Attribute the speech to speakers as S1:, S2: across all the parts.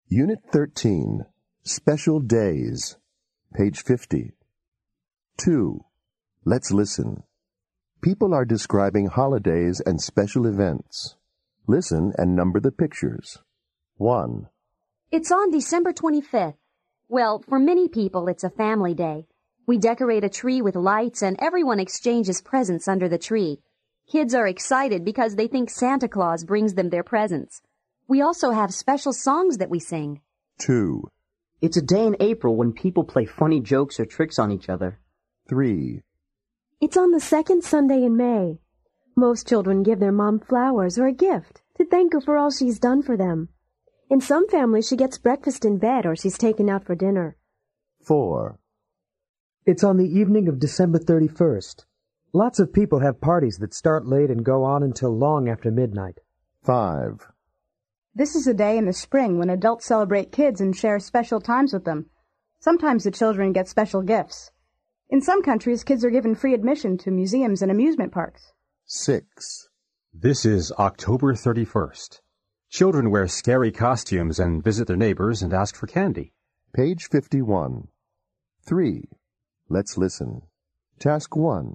S1: Unit 13, Special Days, page 50. 2. Let's listen. People are describing holidays and special events. Listen and number the pictures. 1.
S2: It's on December 25th. Well, for many people, it's a family day. We decorate a tree with lights and everyone exchanges presents under the tree. Kids are excited because they think Santa Claus brings them their presents. We also have special songs that we sing.
S1: 2.
S3: It's a day in April when people play funny jokes or tricks on each other.
S1: 3.
S4: It's on the second Sunday in May. Most children give their mom flowers or a gift to thank her for all she's done for them. In some families, she gets breakfast in bed or she's taken out for dinner.
S1: 4.
S5: It's on the evening of December 31st. Lots of people have parties that start late and go on until long after midnight.
S1: 5.
S6: This is a day in the spring when adults celebrate kids and share special times with them. Sometimes the children get special gifts. In some countries, kids are given free admission to museums and amusement parks.
S1: 6.
S7: This is October 31st. Children wear scary costumes and visit their neighbors and ask for candy.
S1: Page 51. 3. Let's listen. Task 1.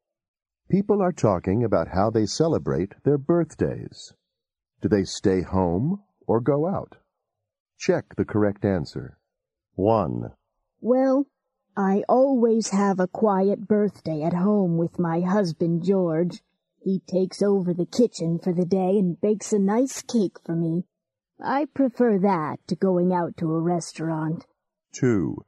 S1: People are talking about how they celebrate their birthdays. Do they stay home or go out? Check the correct answer. 1.
S8: Well, I always have a quiet birthday at home with my husband, George. He takes over the kitchen for the day and bakes a nice cake for me. I prefer that to going out to a restaurant.
S1: 2.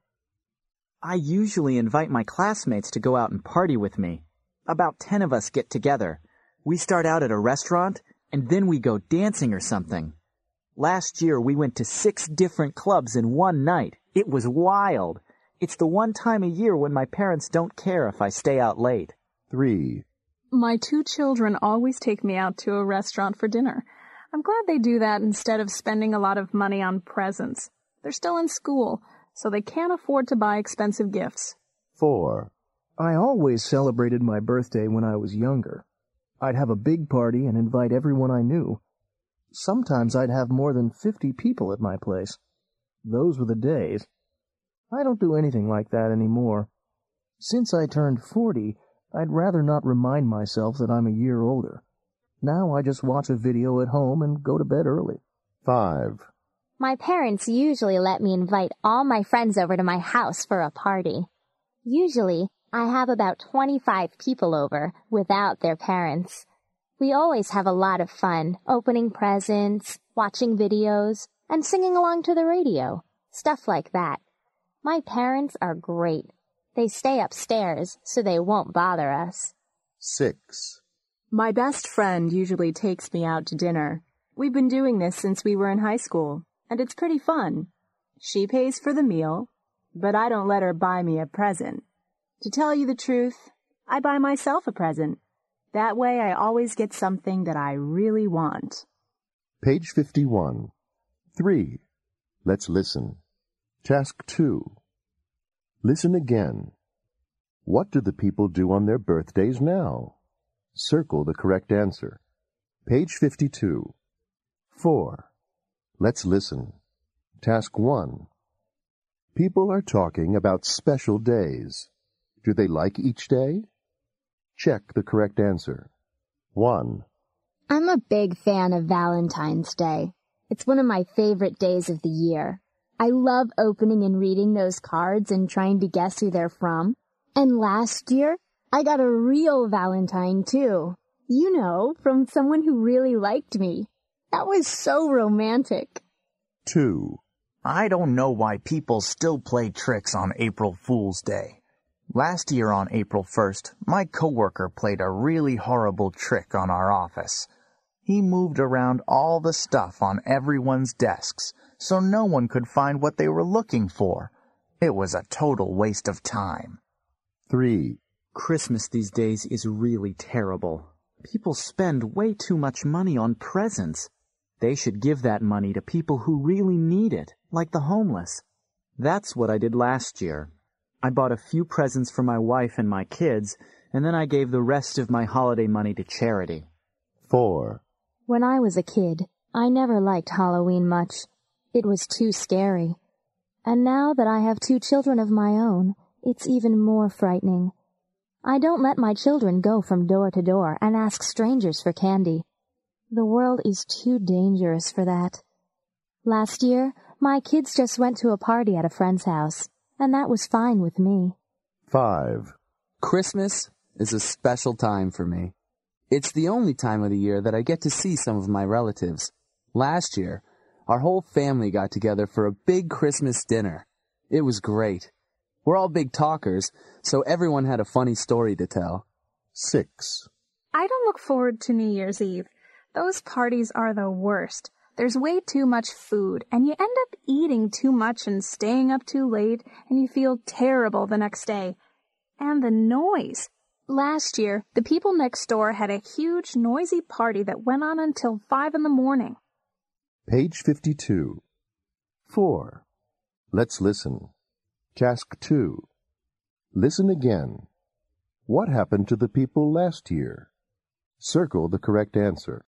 S9: I usually invite my classmates to go out and party with me. About 10 of us get together. We start out at a restaurant, and then we go dancing or something. Last year, we went to 6 different clubs in one night. It was wild. It's the one time a year when my parents don't care if I stay out late.
S1: 3.
S10: My 2 children always take me out to a restaurant for dinner. I'm glad they do that instead of spending a lot of money on presents. They're still in school, so they can't afford to buy expensive gifts.
S1: 4.
S11: I always celebrated my birthday when I was younger. I'd have a big party and invite everyone I knew. Sometimes I'd have more than 50 people at my place. Those were the days. I don't do anything like that anymore. Since I turned 40, I'd rather not remind myself that I'm a year older. Now I just watch a video at home and go to bed early.
S1: 5.
S12: My parents usually let me invite all my friends over to my house for a party. Usually, I have about 25 people over without their parents. We always have a lot of fun, opening presents, watching videos, and singing along to the radio. Stuff like that. My parents are great. They stay upstairs so they won't bother us.
S1: 6.
S13: My best friend usually takes me out to dinner. We've been doing this since we were in high school, and it's pretty fun. She pays for the meal, but I don't let her buy me a present. To tell you the truth, I buy myself a present. That way I always get something that I really want.
S1: Page 51. 3. Let's listen. Task 2. Listen again. What do the people do on their birthdays now? Circle the correct answer. Page 52. 4. Let's listen. Task 1. People are talking about special days. Do they like each day? Check the correct answer. 1.
S12: I'm a big fan of Valentine's Day. It's one of my favorite days of the year. I love opening and reading those cards and trying to guess who they're from. And last year, I got a real Valentine, too. You know, from someone who really liked me. That was so romantic.
S1: 2.
S9: I don't know why people still play tricks on April Fool's Day. Last year on April 1st, my coworker played a really horrible trick on our office. He moved around all the stuff on everyone's desks, so no one could find what they were looking for. It was a total waste of time.
S1: 3.
S9: Christmas these days is really terrible. People spend way too much money on presents. They should give that money to people who really need it, like the homeless. That's what I did last year. I bought a few presents for my wife and my kids, and then I gave the rest of my holiday money to charity.
S1: 4.
S12: When I was a kid, I never liked Halloween much. It was too scary. And now that I have 2 children of my own, it's even more frightening. I don't let my children go from door to door and ask strangers for candy. The world is too dangerous for that. Last year, my kids just went to a party at a friend's house, and that was fine with me.
S1: 5.
S14: Christmas is a special time for me. It's the only time of the year that I get to see some of my relatives. Last year, our whole family got together for a big Christmas dinner. It was great. We're all big talkers, so everyone had a funny story to tell.
S1: 6.
S10: I don't look forward to New Year's Eve. Those parties are the worst. There's way too much food, and you end up eating too much and staying up too late, and you feel terrible the next day. And the noise. Last year, the people next door had a huge, noisy party that went on until 5 in the morning.
S1: Page 52. 4. Let's listen. Task 2. Listen again. What happened to the people last year? Circle the correct answer.